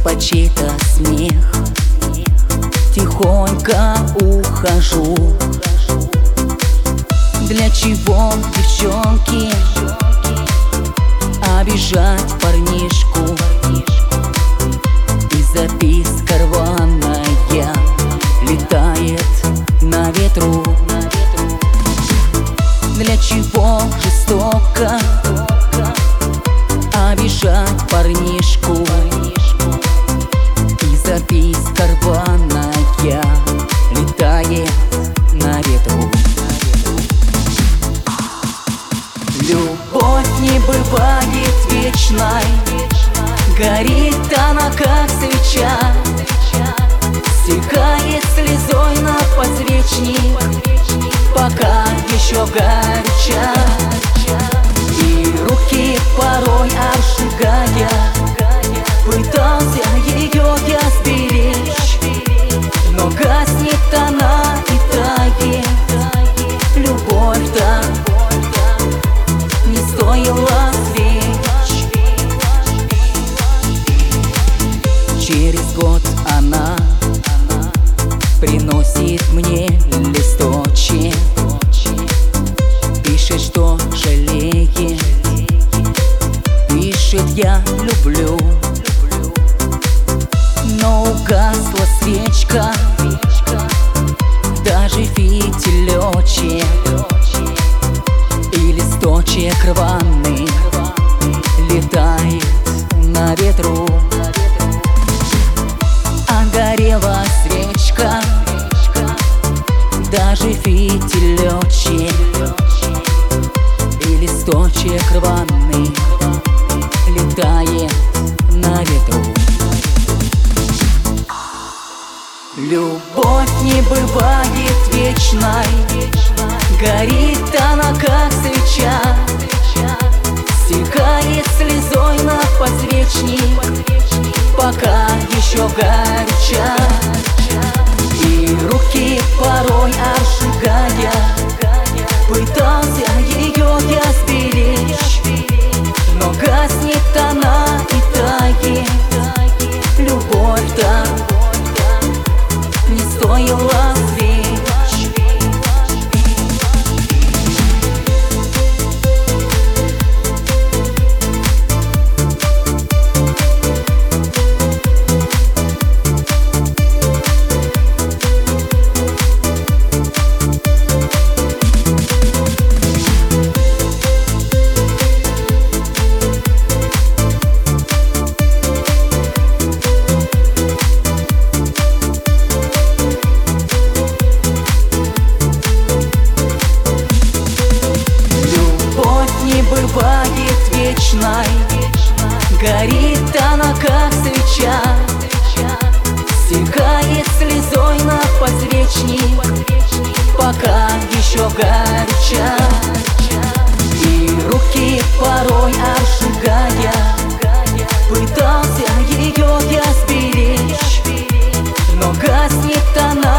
под чей-то смех тихонько ухожу. Для чего, девчонки, обижать парнишку? И записка рваная летает на ветру. Для чего жестоко обижать парнишку? И записка рваная летает на ветру. Любовь не бывает вечной, горит она как свеча, стекает слезой на подсвечник, пока еще горяча. И руки порой обжигая, пытался ее я сберечь, но гаснет она и тает. Любовь-то не стоила свеч. Через год она приносит мне листочек, пишет, что жалеет, пишет, я люблю. Но угасла свечка, даже фитилечек, и листочек рваный летает на ветру. А горела свечка, даже фитилечек, и листочек рваный летает на ветру. Любовь не бывает вечной, горит она как свеча, стекает слезой на подсвечник, пока еще горяча. И руки порой обжигая, пытался ее я сберечь, но гаснет она и тает. Любовь-то не стоила свеч. Бывает вечной, горит она как свеча, стекает слезой на подсвечник, пока еще горяча. И руки порой обжигая, пытался ее я сберечь, но гаснет она